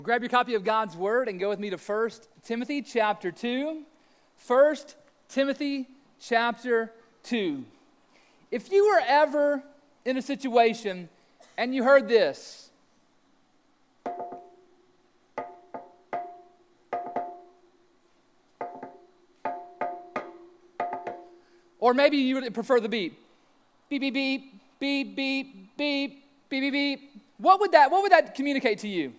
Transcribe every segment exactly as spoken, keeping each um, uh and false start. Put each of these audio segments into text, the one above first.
Grab your copy of God's Word and go with me to First Timothy chapter two. First Timothy chapter two. If you were ever in a situation and you heard this, or maybe you would prefer the beep, beep, beep, beep, beep, beep, beep, beep, beep, beep. What would that, what would that communicate to you?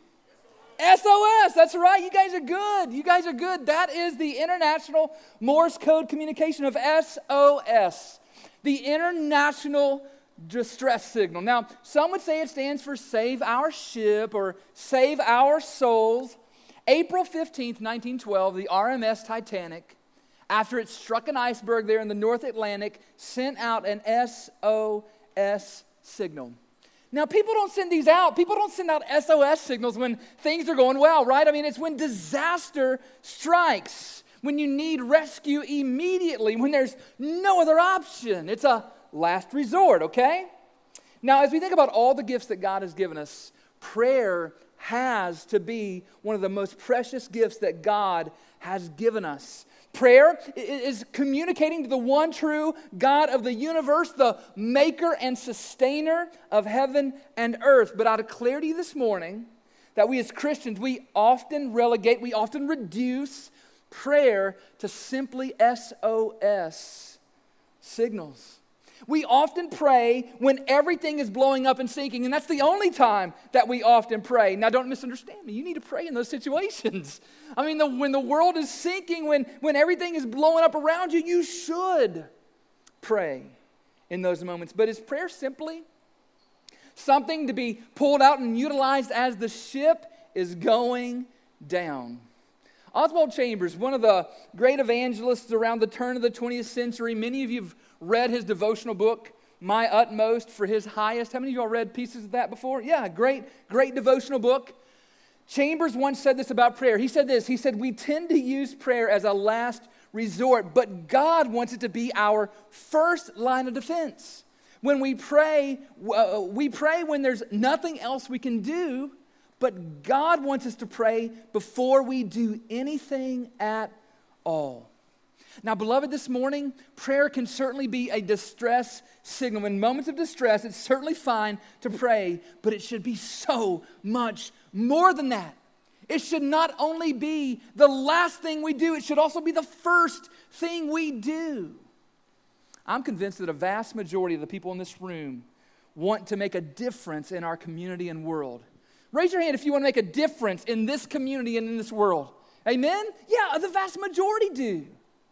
S O S, that's right. You guys are good. You guys are good. That is the International Morse Code Communication of S O S, the International Distress Signal. Now, some would say it stands for Save Our Ship or Save Our Souls. April fifteenth, nineteen twelve, the R M S Titanic, after it struck an iceberg there in the North Atlantic, sent out an S O S signal. Now, people don't send these out. People don't send out S O S signals when things are going well, right? I mean, it's when disaster strikes, when you need rescue immediately, when there's no other option. It's a last resort, okay? Now, as we think about all the gifts that God has given us, prayer has to be one of the most precious gifts that God has given us. Prayer is communicating to the one true God of the universe, the maker and sustainer of heaven and earth. But I declare to you this morning that we as Christians, we often relegate, we often reduce prayer to simply S O S signals. We often pray when everything is blowing up and sinking, and that's the only time that we often pray. Now, don't misunderstand me. You need to pray in those situations. I mean, the, when the world is sinking, when, when everything is blowing up around you, you should pray in those moments. But is prayer simply something to be pulled out and utilized as the ship is going down? Oswald Chambers, one of the great evangelists around the turn of the twentieth century, many of you have read his devotional book, My Utmost for His Highest. How many of y'all read pieces of that before? Yeah, great, great devotional book. Chambers once said this about prayer. He said this, he said, we tend to use prayer as a last resort, but God wants it to be our first line of defense. When we pray, uh, we pray when there's nothing else we can do, but God wants us to pray before we do anything at all. Now, beloved, this morning, prayer can certainly be a distress signal. In moments of distress, it's certainly fine to pray, but it should be so much more than that. It should not only be the last thing we do, it should also be the first thing we do. I'm convinced that a vast majority of the people in this room want to make a difference in our community and world. Raise your hand if you want to make a difference in this community and in this world. Amen? Yeah, the vast majority do.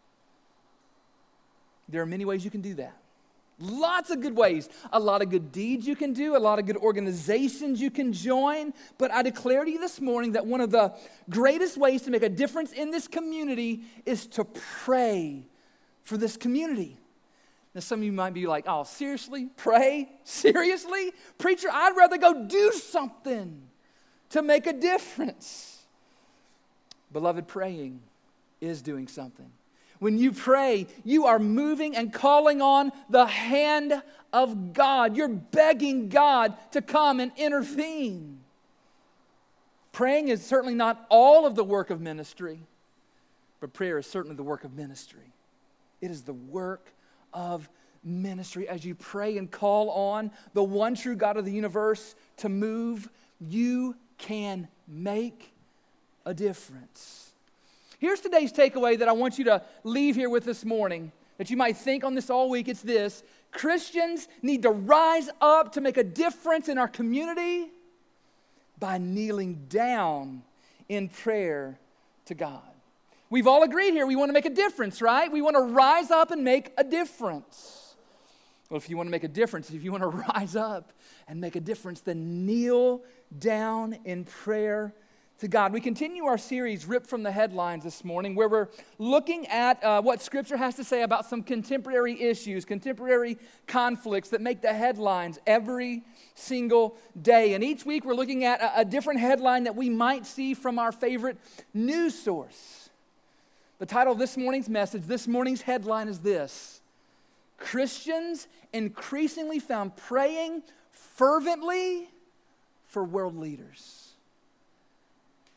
There are many ways you can do that. Lots of good ways. A lot of good deeds you can do. A lot of good organizations you can join. But I declare to you this morning that one of the greatest ways to make a difference in this community is to pray for this community. Now, some of you might be like, oh, seriously? Pray? Seriously? Preacher, I'd rather go do something to make a difference. Beloved, praying is doing something. When you pray, you are moving and calling on the hand of God. You're begging God to come and intervene. Praying is certainly not all of the work of ministry, but prayer is certainly the work of ministry. It is the work of ministry. As you pray and call on the one true God of the universe to move, you can make a difference. Here's today's takeaway that I want you to leave here with this morning, that you might think on this all week. It's this: Christians need to rise up to make a difference in our community by kneeling down in prayer to God. We've all agreed here we want to make a difference, right? We want to rise up and make a difference. Well, if you want to make a difference, if you want to rise up and make a difference, then kneel down in prayer to God. We continue our series, Ripped from the Headlines, this morning, where we're looking at uh, what Scripture has to say about some contemporary issues, contemporary conflicts that make the headlines every single day. And each week we're looking at a, a different headline that we might see from our favorite news source. The title of this morning's message, this morning's headline is this: Christians increasingly found praying fervently for world leaders.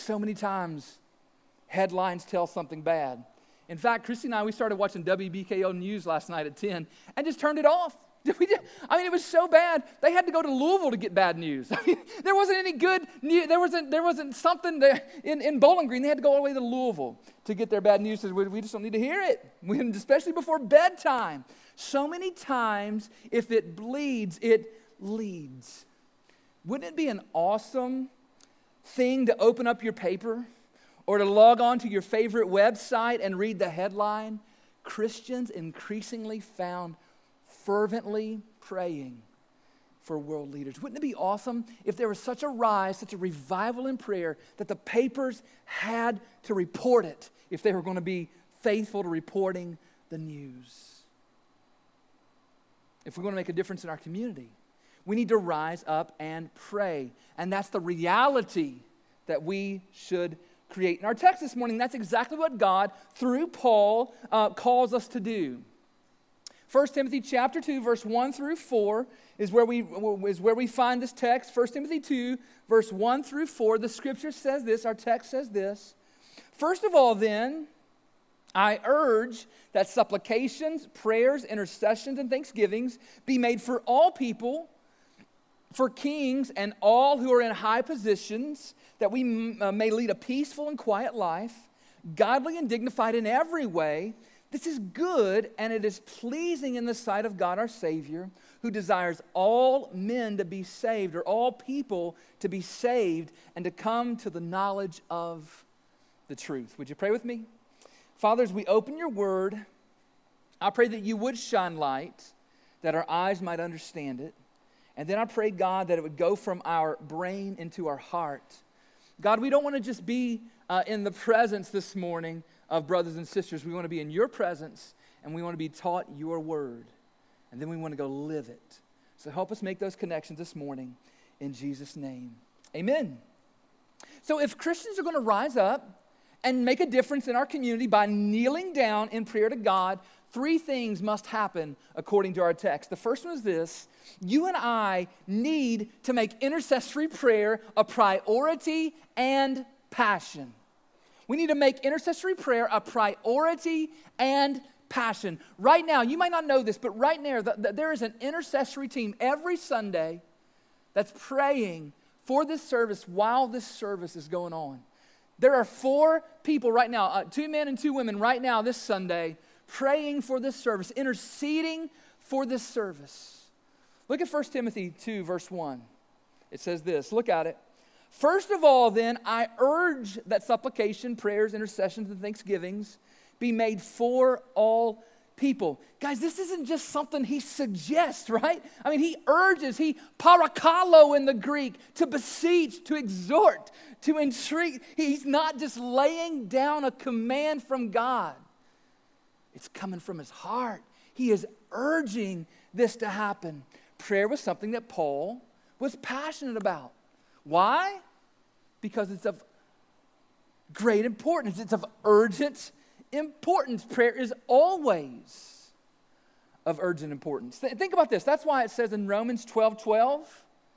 so many times headlines tell something bad. In fact, Christy and I, we started watching W B K O News last night at ten and just turned it off. We did. I mean, it was so bad, they had to go to Louisville to get bad news. I mean, there wasn't any good news. There wasn't, there wasn't something there in, in Bowling Green. They had to go all the way to Louisville to get their bad news. We, we just don't need to hear it, we, especially before bedtime. So many times, if it bleeds, it leads. Wouldn't it be an awesome thing to open up your paper or to log on to your favorite website and read the headline, Christians increasingly found fervently praying for world leaders? Wouldn't it be awesome if there was such a rise, such a revival in prayer that the papers had to report it if they were going to be faithful to reporting the news? If we're going to make a difference in our community, we need to rise up and pray. And that's the reality that we should create. In our text this morning, that's exactly what God, through Paul, uh, calls us to do. First Timothy chapter two, verse one through four is where we is where we find this text. First Timothy two, verse one through four. The scripture says this, our text says this. First of all, then, I urge that supplications, prayers, intercessions, and thanksgivings be made for all people, for kings and all who are in high positions, that we may lead a peaceful and quiet life, godly and dignified in every way. This is good, and it is pleasing in the sight of God our Savior, who desires all men to be saved, or all people to be saved, and to come to the knowledge of the truth. Would you pray with me? Father, as we open your word, I pray that you would shine light, that our eyes might understand it. And then I pray, God, that it would go from our brain into our heart. God, we don't want to just be uh, in the presence this morning of brothers and sisters. We want to be in your presence, and we want to be taught your word. And then we want to go live it. So help us make those connections this morning in Jesus' name. Amen. So if Christians are going to rise up and make a difference in our community by kneeling down in prayer to God, three things must happen according to our text. The first one is this: you and I need to make intercessory prayer a priority and passion. We need to make intercessory prayer a priority and passion. Right now, you might not know this, but right now, the, the, there is an intercessory team every Sunday that's praying for this service while this service is going on. There are four people right now, uh, two men and two women right now this Sunday, praying for this service, interceding for this service. Look at First Timothy two, verse one. It says this, look at it. First of all, then, I urge that supplication, prayers, intercessions, and thanksgivings be made for all people. Guys, this isn't just something he suggests, right? I mean, he urges, he parakalo in the Greek, to beseech, to exhort, to entreat. He's not just laying down a command from God. It's coming from his heart. He is urging this to happen. Prayer was something that Paul was passionate about. Why? Because it's of great importance. It's of urgent importance. Prayer is always of urgent importance. Th- think about this. That's why it says in Romans twelve twelve,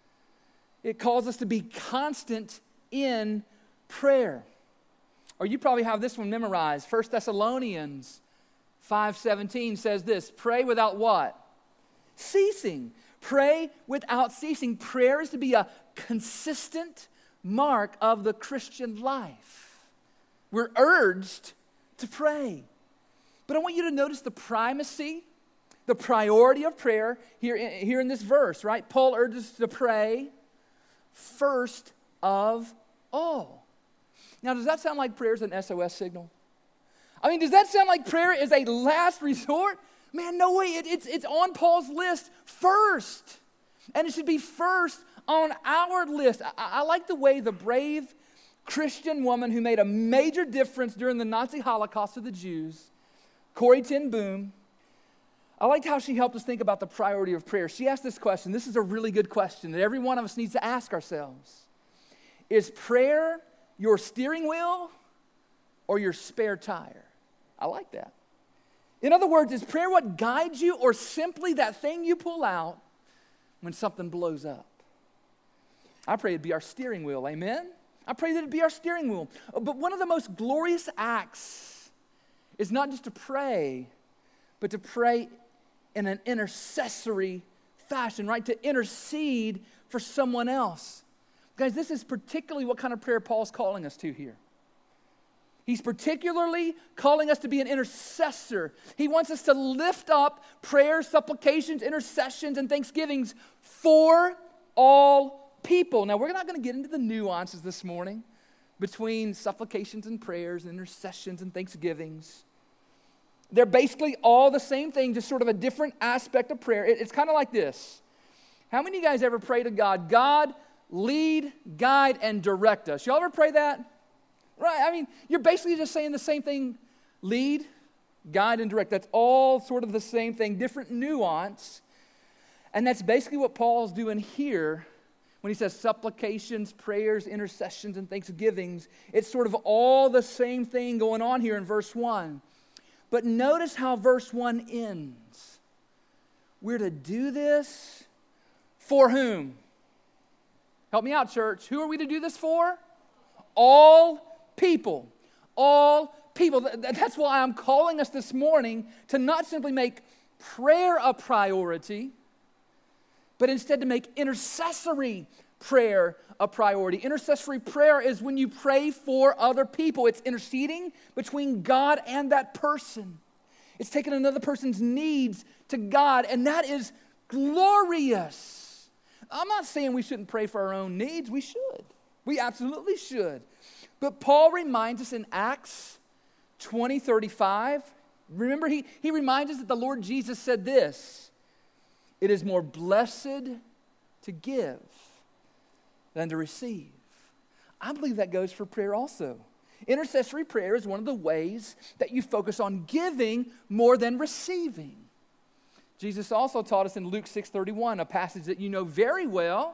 it calls us to be constant in prayer. Or you probably have this one memorized. First Thessalonians five seventeen says this: pray without what? Ceasing. Pray without ceasing. Prayer is to be a consistent mark of the Christian life. We're urged to pray. But I want you to notice the primacy, the priority of prayer here in, here in this verse, right? Paul urges us to pray first of all. Now, does that sound like prayer is an S O S signal? I mean, does that sound like prayer is a last resort? Man, no way. It, it's, it's on Paul's list first. And it should be first on our list. I, I like the way the brave Christian woman who made a major difference during the Nazi Holocaust of the Jews, Corrie ten Boom, I liked how she helped us think about the priority of prayer. She asked this question. This is a really good question that every one of us needs to ask ourselves. Is prayer your steering wheel or your spare tire? I like that. In other words, is prayer what guides you or simply that thing you pull out when something blows up? I pray it'd be our steering wheel, amen? I pray that it be our steering wheel. But one of the most glorious acts is not just to pray, but to pray in an intercessory fashion, right? To intercede for someone else. Guys, this is particularly what kind of prayer Paul's calling us to here. He's particularly calling us to be an intercessor. He wants us to lift up prayers, supplications, intercessions, and thanksgivings for all people. Now, we're not going to get into the nuances this morning between supplications and prayers, and intercessions and thanksgivings. They're basically all the same thing, just sort of a different aspect of prayer. It, it's kind of like this. How many of you guys ever pray to God, God, lead, guide, and direct us? Y'all ever pray that? Right, I mean, you're basically just saying the same thing, lead, guide, and direct. That's all sort of the same thing, different nuance. And that's basically what Paul's doing here when he says supplications, prayers, intercessions, and thanksgivings. It's sort of all the same thing going on here in verse one. But notice how verse one ends. We're to do this for whom? Help me out, church. Who are we to do this for? All people. All people. That's why I'm calling us this morning to not simply make prayer a priority, but instead to make intercessory prayer a priority. Intercessory prayer is when you pray for other people. It's interceding between God and that person. It's taking another person's needs to God, and that is glorious. I'm not saying we shouldn't pray for our own needs. We should. We absolutely should. But Paul reminds us in Acts twenty thirty-five, remember he, he reminds us that the Lord Jesus said this, it is more blessed to give than to receive. I believe that goes for prayer also. Intercessory prayer is one of the ways that you focus on giving more than receiving. Jesus also taught us in Luke six thirty-one, a passage that you know very well.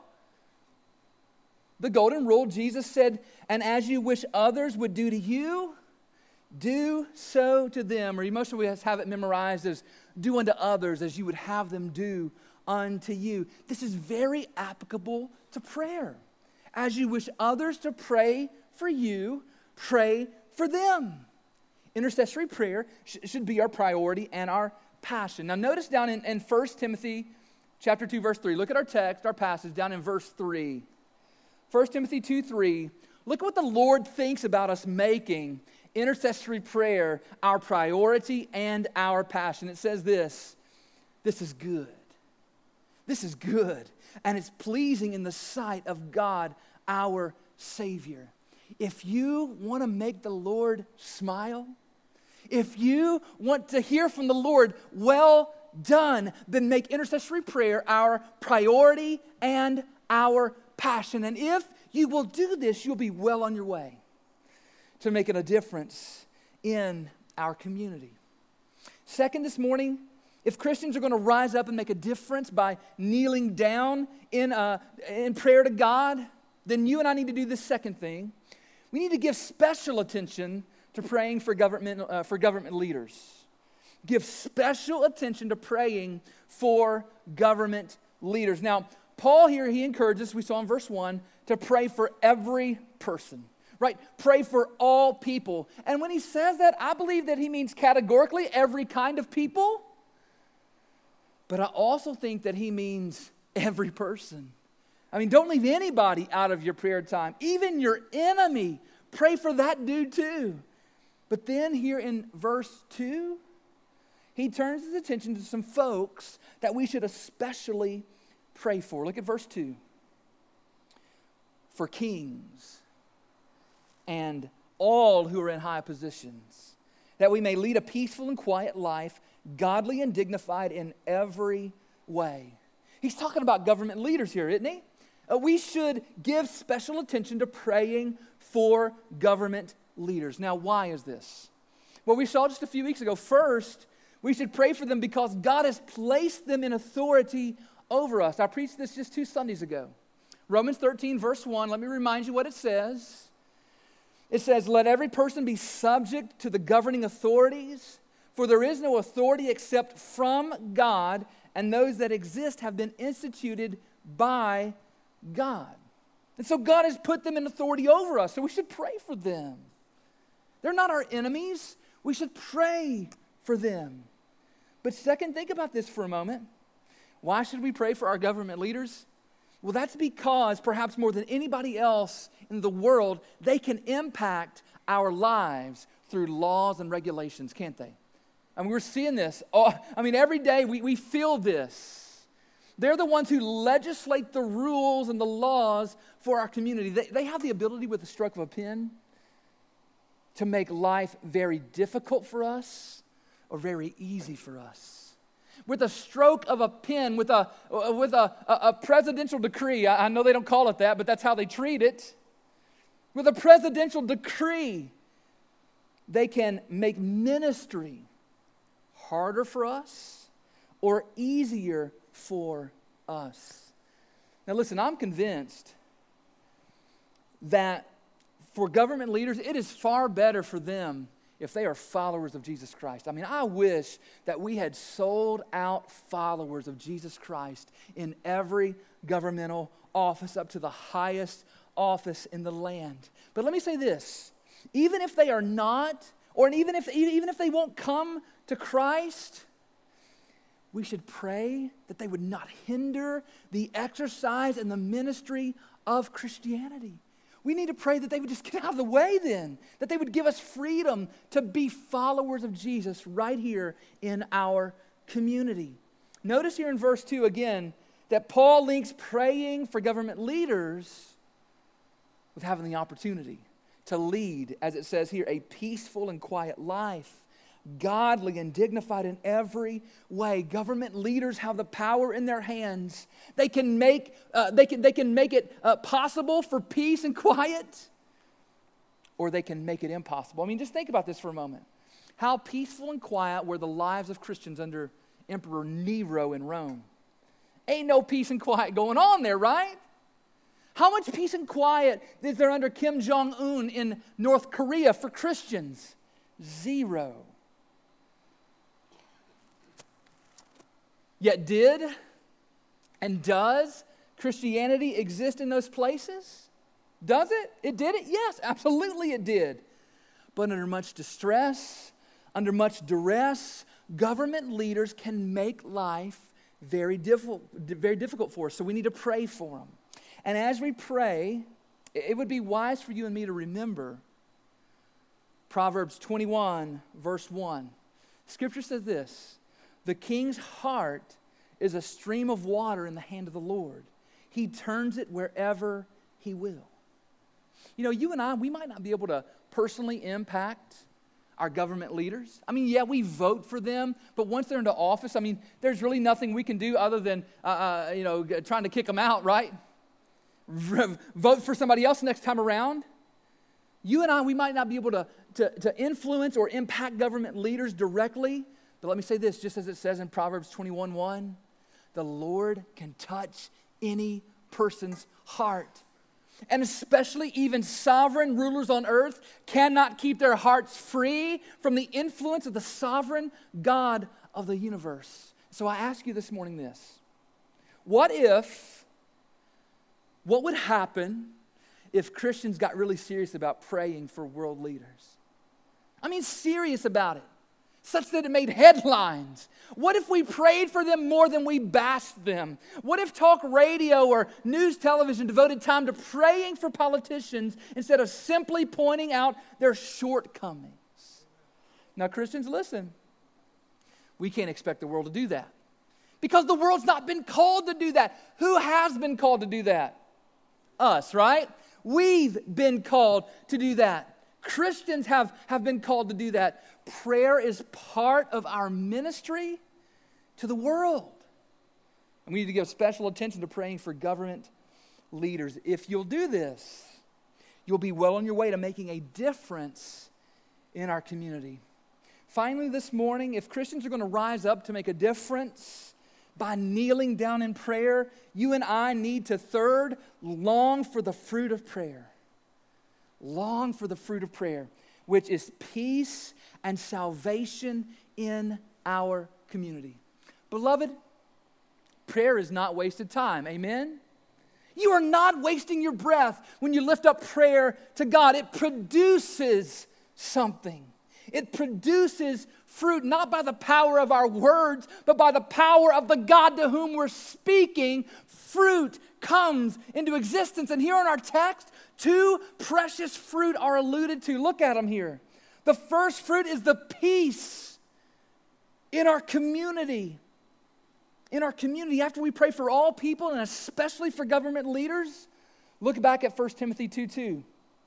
The golden rule, Jesus said, and as you wish others would do to you, do so to them. Or most of us have it memorized as do unto others as you would have them do unto you. This is very applicable to prayer. As you wish others to pray for you, pray for them. Intercessory prayer sh- should be our priority and our passion. Now notice down in, in First Timothy chapter two, verse three. Look at our text, our passage down in verse three. First Timothy two three, look at what the Lord thinks about us making intercessory prayer our priority and our passion. It says this, this is good. This is good, and it's pleasing in the sight of God, our Savior. If you want to make the Lord smile, if you want to hear from the Lord, well done, then make intercessory prayer our priority and our passion. And if you will do this, you'll be well on your way to making a difference in our community. Second, this morning, if Christians are going to rise up and make a difference by kneeling down in, uh, in prayer to God, then you and I need to do this second thing. We need to give special attention to praying for government, uh, for government leaders. Give special attention to praying for government leaders. Now, Paul here, he encourages, we saw in verse one, to pray for every person, right? Pray for all people. And when he says that, I believe that he means categorically every kind of people. But I also think that he means every person. I mean, don't leave anybody out of your prayer time. Even your enemy, pray for that dude too. But then here in verse two, he turns his attention to some folks that we should especially pray for. Look at verse two. For kings and all who are in high positions, that we may lead a peaceful and quiet life, godly and dignified in every way. He's talking about government leaders here, isn't he? Uh, we should give special attention to praying for government leaders. Now, why is this? Well, we saw just a few weeks ago. First, we should pray for them because God has placed them in authority over us. I preached this just two Sundays ago. Romans thirteen, verse one, let me remind you what it says. It says, let every person be subject to the governing authorities, for there is no authority except from God, and those that exist have been instituted by God. And so God has put them in authority over us, so we should pray for them. They're not our enemies. We should pray for them. But second, think about this for a moment. Why should we pray for our government leaders? Well, that's because perhaps more than anybody else in the world, they can impact our lives through laws and regulations, can't they? I mean, we're seeing this. Oh, I mean, every day we, we feel this. They're the ones who legislate the rules and the laws for our community. They, they have the ability with the stroke of a pen to make life very difficult for us or very easy for us. With a stroke of a pen, with a with a, a, a presidential decree. I, I know they don't call it that, but that's how they treat it. With a presidential decree, they can make ministry harder for us or easier for us. Now listen, I'm convinced that for government leaders, it is far better for them if they are followers of Jesus Christ. I mean, I wish that we had sold out followers of Jesus Christ in every governmental office up to the highest office in the land. But let me say this, even if they are not, or even if, even if they won't come to Christ, we should pray that they would not hinder the exercise and the ministry of Christianity. We need to pray that they would just get out of the way then, that they would give us freedom to be followers of Jesus right here in our community. Notice here in verse two again that Paul links praying for government leaders with having the opportunity to lead, as it says here, a peaceful and quiet life, godly and dignified in every way. Government leaders have the power in their hands. They can make uh, they can they can make it uh, possible for peace and quiet, or they can make it impossible. I mean, just think about this for a moment. How peaceful and quiet were the lives of Christians under Emperor Nero in Rome? Ain't no peace and quiet going on there, right? How much peace and quiet is there under Kim Jong-un in North Korea for Christians? Zero. Yet did and does Christianity exist in those places? Does it? It did it? Yes, absolutely it did. But under much distress, under much duress, government leaders can make life very difficult, very difficult for us. So we need to pray for them. And as we pray, it would be wise for you and me to remember Proverbs twenty-one, verse one. Scripture says this, "The king's heart is a stream of water in the hand of the Lord. He turns it wherever he will." You know, you and I, we might not be able to personally impact our government leaders. I mean, yeah, we vote for them, but once they're into office, I mean, there's really nothing we can do other than, uh, uh, you know, trying to kick them out, right? Vote for somebody else next time around. You and I, we might not be able to, to, to influence or impact government leaders directly, but let me say this, just as it says in Proverbs twenty-one one, the Lord can touch any person's heart. And especially even sovereign rulers on earth cannot keep their hearts free from the influence of the sovereign God of the universe. So I ask you this morning this. What if, what would happen if Christians got really serious about praying for world leaders? I mean, serious about it, such that it made headlines. What if we prayed for them more than we bashed them? What if talk radio or news television devoted time to praying for politicians instead of simply pointing out their shortcomings? Now, Christians, listen. We can't expect the world to do that because the world's not been called to do that. Who has been called to do that? Us, right? We've been called to do that. Christians have, have been called to do that. Prayer is part of our ministry to the world. And we need to give special attention to praying for government leaders. If you'll do this, you'll be well on your way to making a difference in our community. Finally, this morning, if Christians are going to rise up to make a difference by kneeling down in prayer, you and I need to, third, long for the fruit of prayer. Long for the fruit of prayer, which is peace and salvation in our community. Beloved, prayer is not wasted time. Amen? You are not wasting your breath when you lift up prayer to God. It produces something. It produces fruit, not by the power of our words, but by the power of the God to whom we're speaking. Fruit comes into existence. And here in our text, two precious fruit are alluded to. Look at them here. The first fruit is the peace in our community. In our community, after we pray for all people and especially for government leaders, look back at First Timothy two two.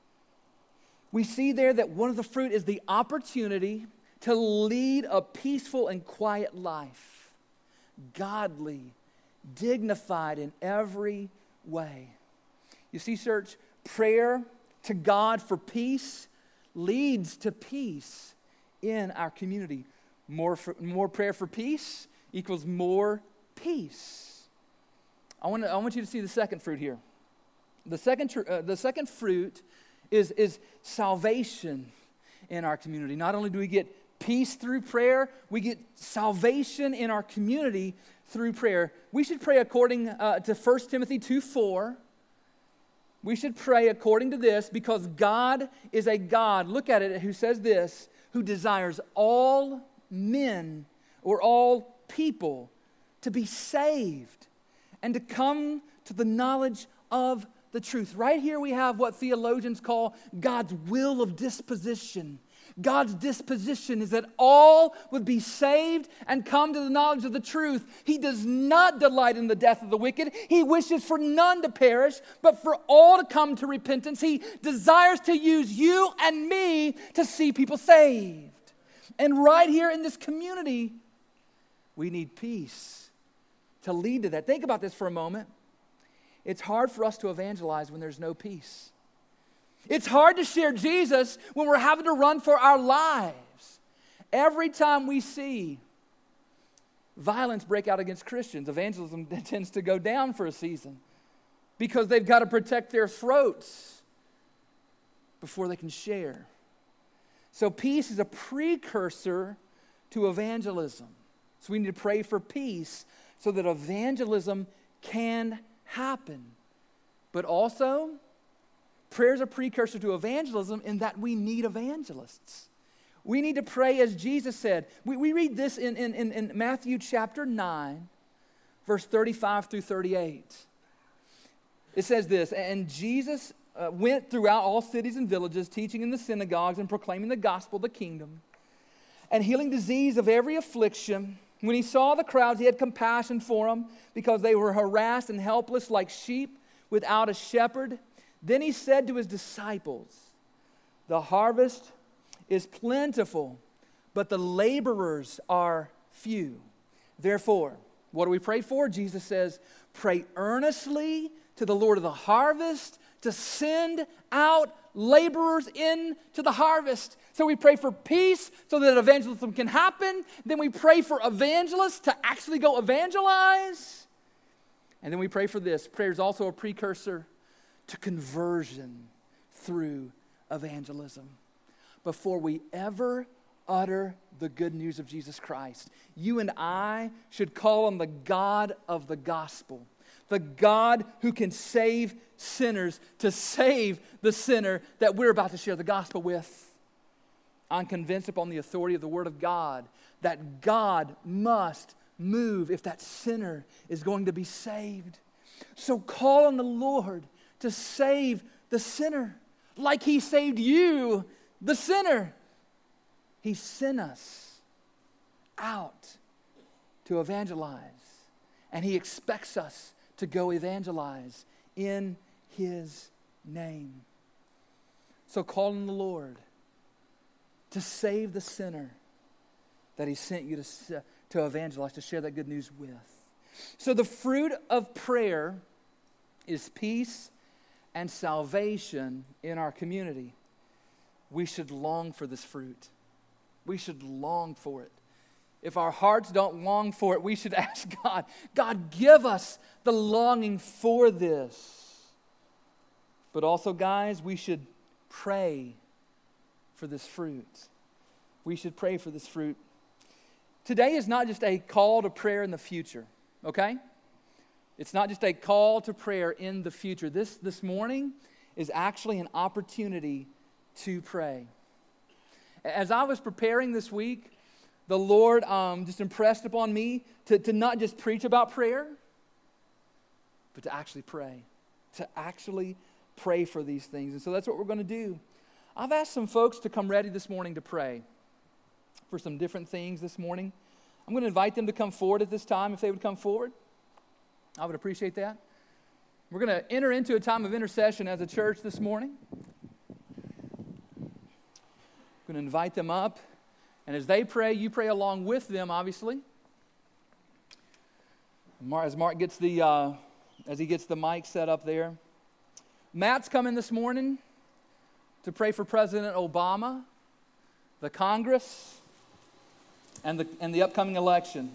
We see there that one of the fruit is the opportunity to lead a peaceful and quiet life, godly, dignified in every way. You see, church, prayer to God for peace leads to peace in our community. More, for, more prayer for peace equals more peace. I want to, I want you to see the second fruit here. The second, uh, the second fruit is, is salvation in our community. Not only do we get peace through prayer, we get salvation in our community through prayer. We should pray according uh, to First Timothy two four. We should pray according to this because God is a God, look at it, who says this, who desires all men or all people to be saved and to come to the knowledge of the truth. Right here we have what theologians call God's will of disposition. God's disposition is that all would be saved and come to the knowledge of the truth. He does not delight in the death of the wicked. He wishes for none to perish, but for all to come to repentance. He desires to use you and me to see people saved. And right here in this community, we need peace to lead to that. Think about this for a moment. It's hard for us to evangelize when there's no peace. It's hard to share Jesus when we're having to run for our lives. Every time we see violence break out against Christians, evangelism tends to go down for a season because they've got to protect their throats before they can share. So peace is a precursor to evangelism. So we need to pray for peace so that evangelism can happen. But also, prayer is a precursor to evangelism in that we need evangelists. We need to pray as Jesus said. We, we read this in, in, in Matthew chapter nine, verse thirty-five through thirty-eight. It says this, and Jesus uh, went throughout all cities and villages, teaching in the synagogues and proclaiming the gospel of the kingdom, and healing disease of every affliction. When he saw the crowds, he had compassion for them because they were harassed and helpless like sheep without a shepherd. Then he said to his disciples, the harvest is plentiful, but the laborers are few. Therefore, what do we pray for? Jesus says, pray earnestly to the Lord of the harvest to send out laborers into the harvest. So we pray for peace so that evangelism can happen. Then we pray for evangelists to actually go evangelize. And then we pray for this. Prayer is also a precursor to conversion through evangelism. Before we ever utter the good news of Jesus Christ, you and I should call on the God of the gospel, the God who can save sinners, to save the sinner that we're about to share the gospel with. I'm convinced upon the authority of the Word of God that God must move if that sinner is going to be saved. So call on the Lord to save the sinner like He saved you, the sinner. He sent us out to evangelize, and He expects us to go evangelize in His name. So call on the Lord to save the sinner that He sent you to, to evangelize, to share that good news with. So the fruit of prayer is peace and salvation in our community. We should long for this fruit. We should long for it. If our hearts don't long for it, we should ask God, God, give us the longing for this. But also, guys, we should pray for this fruit. We should pray for this fruit. Today is not just a call to prayer in the future, okay? It's not just a call to prayer in the future. This, this morning is actually an opportunity to pray. As I was preparing this week, the Lord um, just impressed upon me to, to not just preach about prayer, but to actually pray. To actually pray for these things. And so that's what we're going to do. I've asked some folks to come ready this morning to pray for some different things this morning. I'm going to invite them to come forward at this time if they would come forward. I would appreciate that. We're going to enter into a time of intercession as a church this morning. I'm going to invite them up. And as they pray, you pray along with them, obviously. As Mark gets the, uh, as he gets the mic set up there. Matt's coming this morning to pray for President Obama, the Congress, and the, and the upcoming election.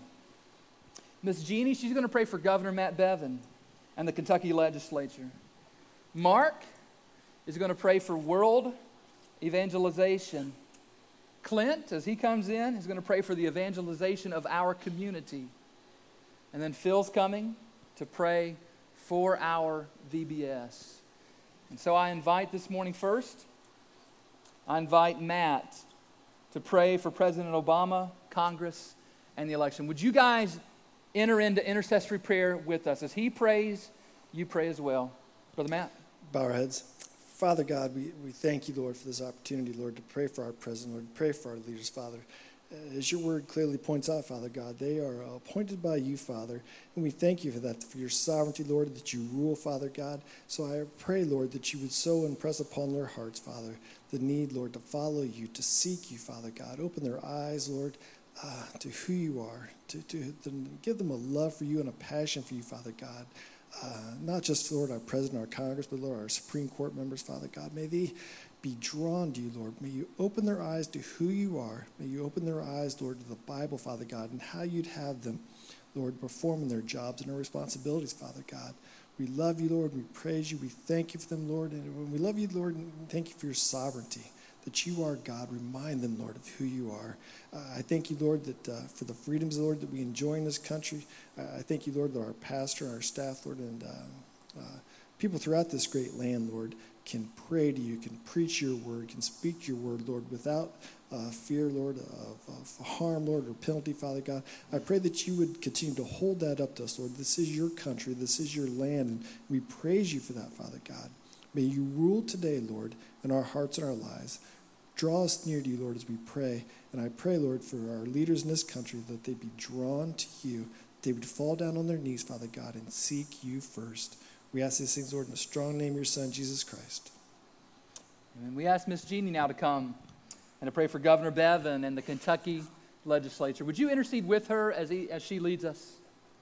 Miss Jeannie, she's going to pray for Governor Matt Bevin and the Kentucky legislature. Mark is going to pray for world evangelization. Clint, as he comes in, is going to pray for the evangelization of our community. And then Phil's coming to pray for our V B S. And so I invite this morning first, I invite Matt to pray for President Obama, Congress, and the election. Would you guys enter into intercessory prayer with us? As he prays, you pray as well. Brother Matt. Bow our heads. Father God, we, we thank you, Lord, for this opportunity, Lord, to pray for our president, Lord, to pray for our leaders, Father. As your word clearly points out, Father God, they are appointed by you, Father, and we thank you for that, for your sovereignty, Lord, that you rule, Father God. So I pray, Lord, that you would so impress upon their hearts, Father, the need, Lord, to follow you, to seek you, Father God. Open their eyes, Lord, uh, to who you are, to, to, to give them a love for you and a passion for you, Father God. Uh, not just, Lord, our president, our Congress, but, Lord, our Supreme Court members, Father God. May they be drawn to you, Lord. May you open their eyes to who you are. May you open their eyes, Lord, to the Bible, Father God, and how you'd have them, Lord, performing their jobs and their responsibilities, Father God. We love you, Lord. We praise you. We thank you for them, Lord. And when we love you, Lord, and thank you for your sovereignty, that you are God. Remind them, Lord, of who you are. Uh, I thank you, Lord, that uh, for the freedoms, Lord, that we enjoy in this country. Uh, I thank you, Lord, that our pastor, our staff, Lord, and uh, uh, people throughout this great land, Lord, can pray to you, can preach your word, can speak your word, Lord, without uh, fear, Lord, of, of harm, Lord, or penalty, Father God. I pray that you would continue to hold that up to us, Lord. This is your country. This is your land, and we praise you for that, Father God. May you rule today, Lord, in our hearts and our lives. Draw us near to you, Lord, as we pray. And I pray, Lord, for our leaders in this country, that they be drawn to you, that they would fall down on their knees, Father God, and seek you first. We ask these things, Lord, in the strong name of your Son, Jesus Christ. And we ask Miss Jeannie now to come and to pray for Governor Bevin and the Kentucky legislature. Would you intercede with her as, he, as she leads us?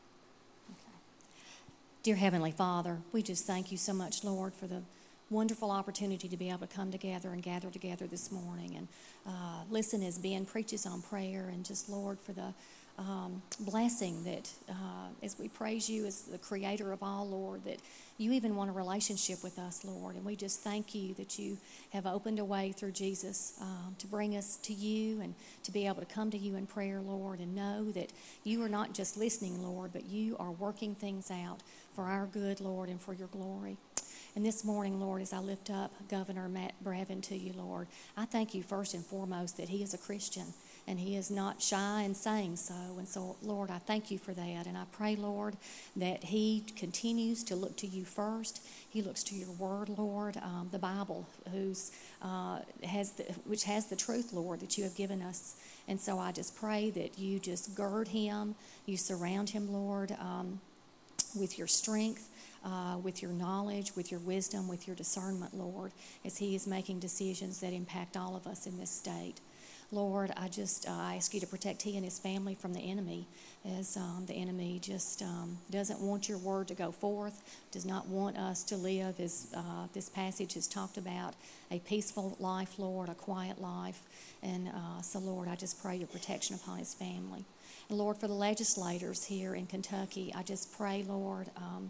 Okay. Dear Heavenly Father, we just thank you so much, Lord, for the wonderful opportunity to be able to come together and gather together this morning and uh, listen as Ben preaches on prayer, and just, Lord, for the um, blessing that uh, as we praise you as the creator of all, Lord, that you even want a relationship with us, Lord. And we just thank you that you have opened a way through Jesus um, to bring us to you and to be able to come to you in prayer, Lord, and know that you are not just listening, Lord, but you are working things out for our good, Lord, and for your glory. And this morning, Lord, as I lift up Governor Matt Bevin to you, Lord, I thank you first and foremost that he is a Christian and he is not shy in saying so. And so, Lord, I thank you for that. And I pray, Lord, that he continues to look to you first. He looks to your word, Lord, um, the Bible, who's uh, has the, which has the truth, Lord, that you have given us. And so I just pray that you just gird him, you surround him, Lord, um, with your strength. Uh, with your knowledge, with your wisdom, with your discernment, Lord, as he is making decisions that impact all of us in this state. Lord, I just uh, I ask you to protect he and his family from the enemy, as um, the enemy just um, doesn't want your word to go forth, does not want us to live, as uh, this passage has talked about, a peaceful life, Lord, a quiet life. And uh, so, Lord, I just pray your protection upon his family. And, Lord, for the legislators here in Kentucky, I just pray, Lord, um,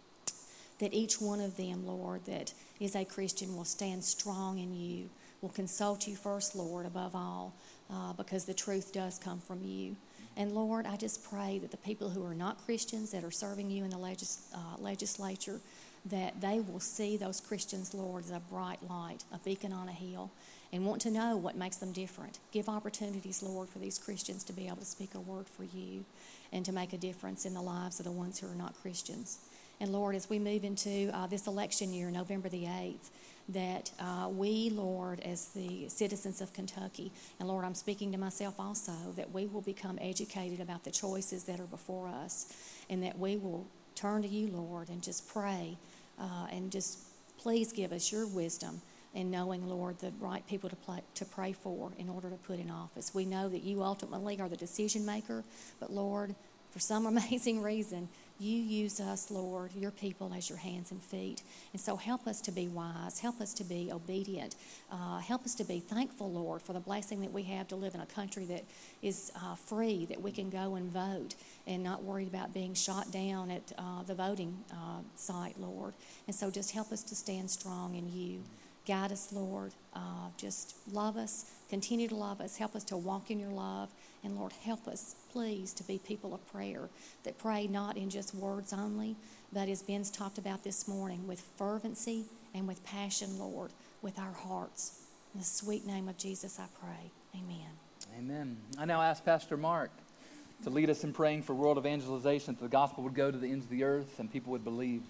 that each one of them, Lord, that is a Christian will stand strong in you, will consult you first, Lord, above all, uh, because the truth does come from you. And Lord, I just pray that the people who are not Christians that are serving you in the legis- uh, legislature, that they will see those Christians, Lord, as a bright light, a beacon on a hill, and want to know what makes them different. Give opportunities, Lord, for these Christians to be able to speak a word for you and to make a difference in the lives of the ones who are not Christians. And Lord, as we move into uh, this election year, November the eighth, that uh, we, Lord, as the citizens of Kentucky, and Lord, I'm speaking to myself also, that we will become educated about the choices that are before us, and that we will turn to you, Lord, and just pray, uh, and just please give us your wisdom in knowing, Lord, the right people to, play, to pray for in order to put in office. We know that you ultimately are the decision maker, but Lord, for some amazing reason, you use us, Lord, your people, as your hands and feet. And so help us to be wise. Help us to be obedient. Uh, help us to be thankful, Lord, for the blessing that we have to live in a country that is uh, free, that we can go and vote and not worried about being shot down at uh, the voting uh, site, Lord. And so just help us to stand strong in you. Guide us, Lord. Uh, just love us. Continue to love us. Help us to walk in your love. And, Lord, help us, please, to be people of prayer that pray not in just words only, but as Ben's talked about this morning, with fervency and with passion, Lord, with our hearts. In the sweet name of Jesus, I pray. Amen. Amen. I now ask Pastor Mark to lead us in praying for world evangelization, that the gospel would go to the ends of the earth and people would believe.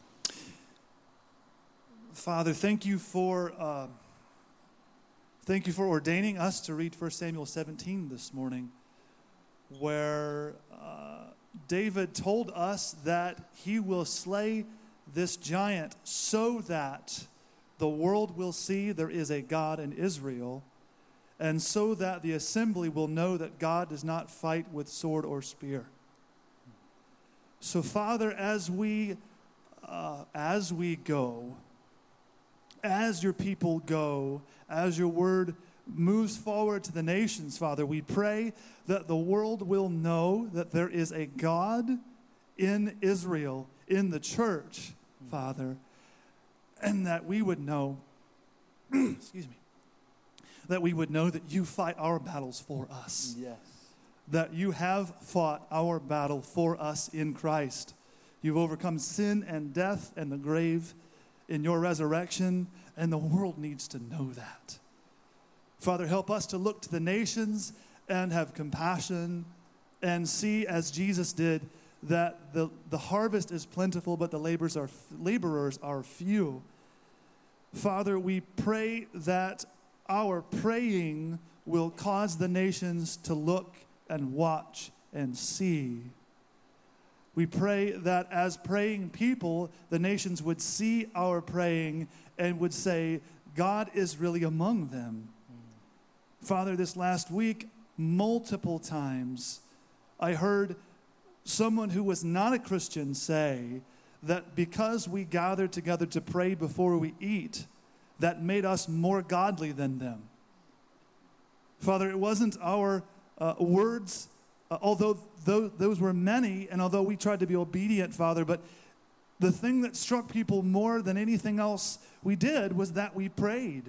Father, thank you for uh, thank you for ordaining us to read First Samuel seventeen this morning, where uh, David told us that he will slay this giant so that the world will see there is a God in Israel, and so that the assembly will know that God does not fight with sword or spear. So, Father, as we uh, as we go. As your people go, as your word moves forward to the nations, Father, we pray that the world will know that there is a God in Israel, in the church, Father, and that we would know, excuse me, that we would know that you fight our battles for us. Yes. That you have fought our battle for us in Christ. You've overcome sin and death and the grave in your resurrection, and the world needs to know that. Father, help us to look to the nations and have compassion and see, as Jesus did, that the, the harvest is plentiful, but the laborers are, laborers are few. Father, we pray that our praying will cause the nations to look and watch and see. We pray that as praying people, the nations would see our praying and would say, God is really among them. Mm. Father, this last week, multiple times, I heard someone who was not a Christian say that because we gather together to pray before we eat, that made us more godly than them. Father, it wasn't our uh, words, uh, although those, those were many, and although we tried to be obedient, Father, but the thing that struck people more than anything else we did was that we prayed.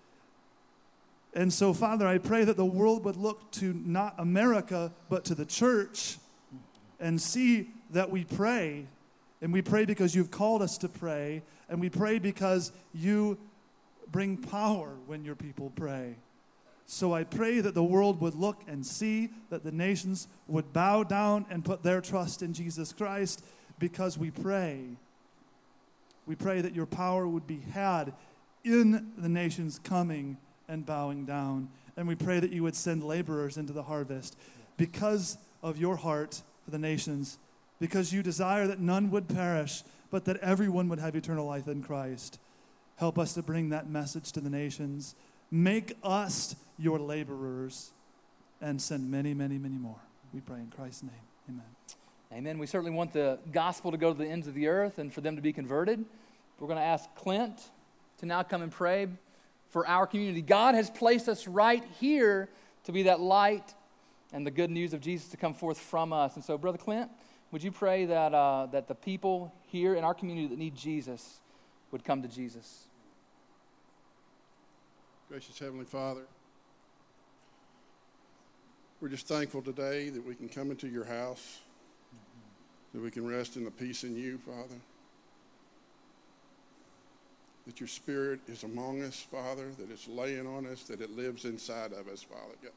And so, Father, I pray that the world would look to not America, but to the church and see that we pray. And we pray because you've called us to pray. And we pray because you bring power when your people pray. So I pray that the world would look and see, that the nations would bow down and put their trust in Jesus Christ because we pray. We pray that your power would be had in the nations coming and bowing down. And we pray that you would send laborers into the harvest because of your heart for the nations, because you desire that none would perish, but that everyone would have eternal life in Christ. Help us to bring that message to the nations. Make us your laborers and send many, many, many more. We pray in Christ's name. Amen. Amen. We certainly want the gospel to go to the ends of the earth and for them to be converted. We're going to ask Clint to now come and pray for our community. God has placed us right here to be that light and the good news of Jesus to come forth from us. And so, Brother Clint, would you pray that uh, that the people here in our community that need Jesus would come to Jesus? Gracious Heavenly Father, we're just thankful today that we can come into your house, that we can rest in the peace in you, Father. That your Spirit is among us, Father, that it's laying on us, that it lives inside of us, Father God.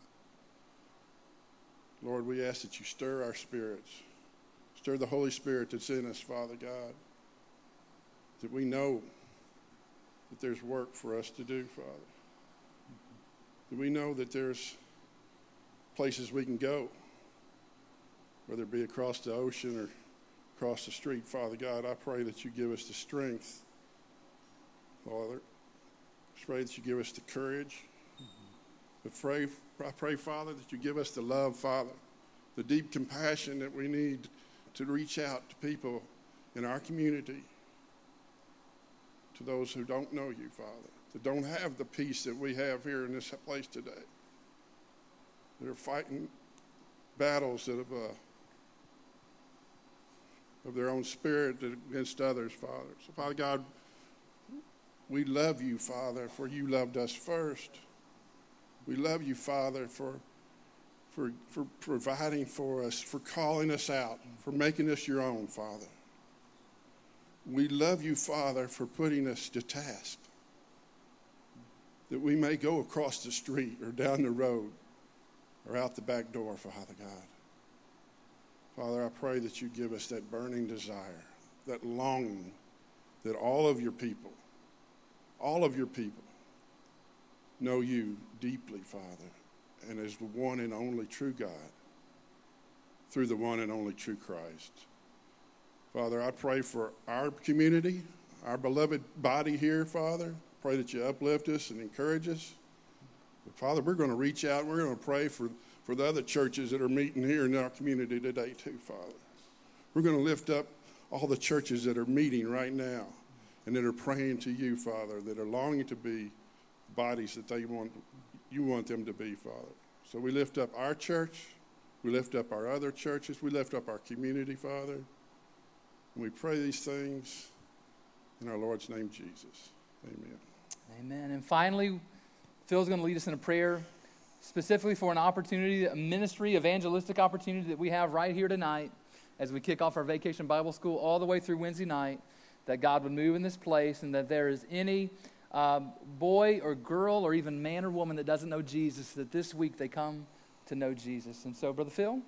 Lord, we ask that you stir our spirits, stir the Holy Spirit that's in us, Father God, that we know that there's work for us to do, Father. That we know that there's places we can go, whether it be across the ocean or across the street, Father God. I pray that you give us the strength, Father. I pray that you give us the courage. But pray, I pray, Father, that you give us the love, Father, the deep compassion that we need to reach out to people in our community, to those who don't know you, Father, that don't have the peace that we have here in this place today. They're fighting battles that have, uh, of their own spirit against others, Father. So, Father God, we love you, Father, for you loved us first. We love you, Father, for, for, for providing for us, for calling us out, for making us your own, Father. We love you, Father, for putting us to task, that we may go across the street or down the road or out the back door, Father God. Father, I pray that you give us that burning desire, that longing, that all of your people, all of your people know you deeply, Father, and as the one and only true God, through the one and only true Christ. Father, I pray for our community, our beloved body here, Father. Pray that you uplift us and encourage us. But Father, we're going to reach out. We're going to pray for, for the other churches that are meeting here in our community today too, Father. We're going to lift up all the churches that are meeting right now and that are praying to you, Father, that are longing to be bodies that they want, you want them to be, Father. So we lift up our church. We lift up our other churches. We lift up our community, Father. And we pray these things in our Lord's name, Jesus. Amen. Amen. And finally, Phil's going to lead us in a prayer specifically for an opportunity, a ministry, evangelistic opportunity that we have right here tonight as we kick off our Vacation Bible School all the way through Wednesday night, that God would move in this place and that there is any um, boy or girl or even man or woman that doesn't know Jesus, that this week they come to know Jesus. And so, Brother Phil.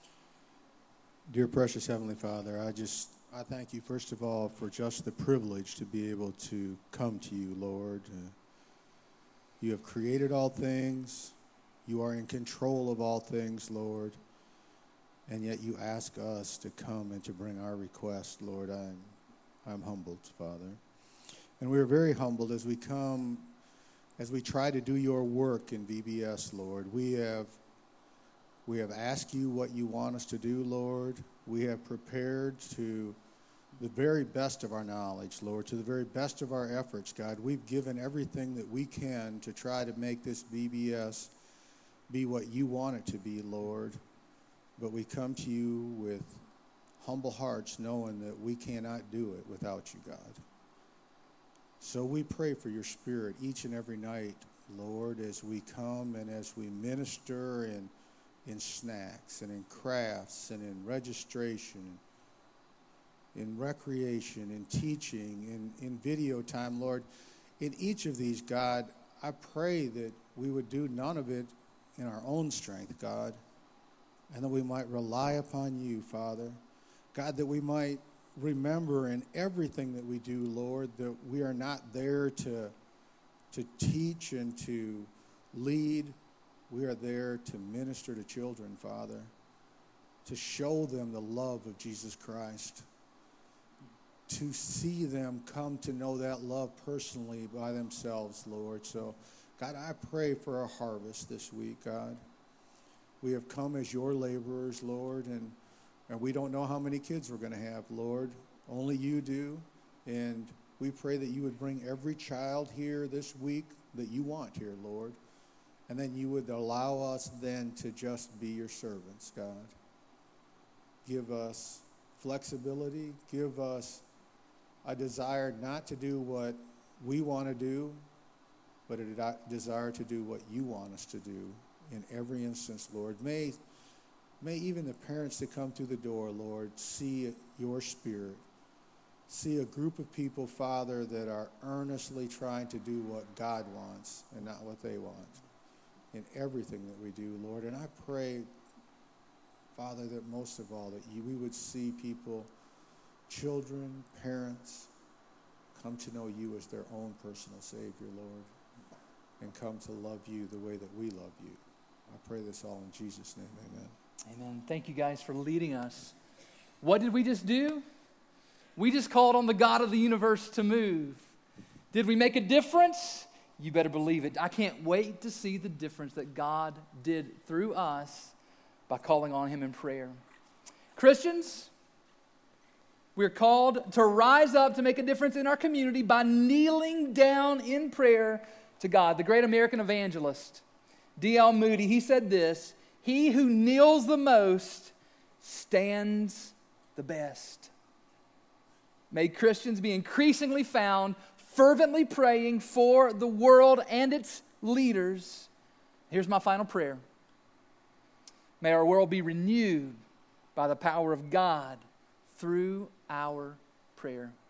Dear precious Heavenly Father, I just, I thank you first of all for just the privilege to be able to come to you, Lord. Uh, you have created all things. You are in control of all things, Lord. And yet you ask us to come and to bring our request, Lord. I'm, I'm humbled, Father. And we are very humbled as we come, as we try to do your work in V B S, Lord. We have, we have asked you what you want us to do, Lord. We have prepared to the very best of our knowledge, Lord, to the very best of our efforts, God. We've given everything that we can to try to make this V B S be what you want it to be, Lord. But we come to you with humble hearts, knowing that we cannot do it without you, God. So we pray for your Spirit each and every night, Lord, as we come and as we minister in, in snacks and in crafts and in registration, in recreation, in teaching, in, in video time, Lord. In each of these, God, I pray that we would do none of it in our own strength, God, and that we might rely upon you, Father. God, that we might remember in everything that we do, Lord, that we are not there to, to teach and to lead. We are there to minister to children, Father, to show them the love of Jesus Christ, to see them come to know that love personally by themselves, Lord. So, God, I pray for a harvest this week, God. We have come as your laborers, Lord, and, and we don't know how many kids we're going to have, Lord. Only you do. And we pray that you would bring every child here this week that you want here, Lord. And then you would allow us then to just be your servants, God. Give us flexibility. Give us a desire not to do what we want to do, but a desire to do what you want us to do in every instance, Lord. May, may even the parents that come through the door, Lord, see your Spirit. See a group of people, Father, that are earnestly trying to do what God wants and not what they want in everything that we do, Lord. And I pray, Father, that most of all, that you, we would see people, children, parents, come to know you as their own personal Savior, Lord, and come to love you the way that we love you. I pray this all in Jesus' name, amen. Amen. Thank you guys for leading us. What did we just do? We just called on the God of the universe to move. Did we make a difference? You better believe it. I can't wait to see the difference that God did through us by calling on him in prayer. Christians, we're called to rise up to make a difference in our community by kneeling down in prayer to God. The great American evangelist, D L Moody, he said this: "He who kneels the most stands the best." May Christians be increasingly found fervently praying for the world and its leaders. Here's my final prayer. May our world be renewed by the power of God through our prayer.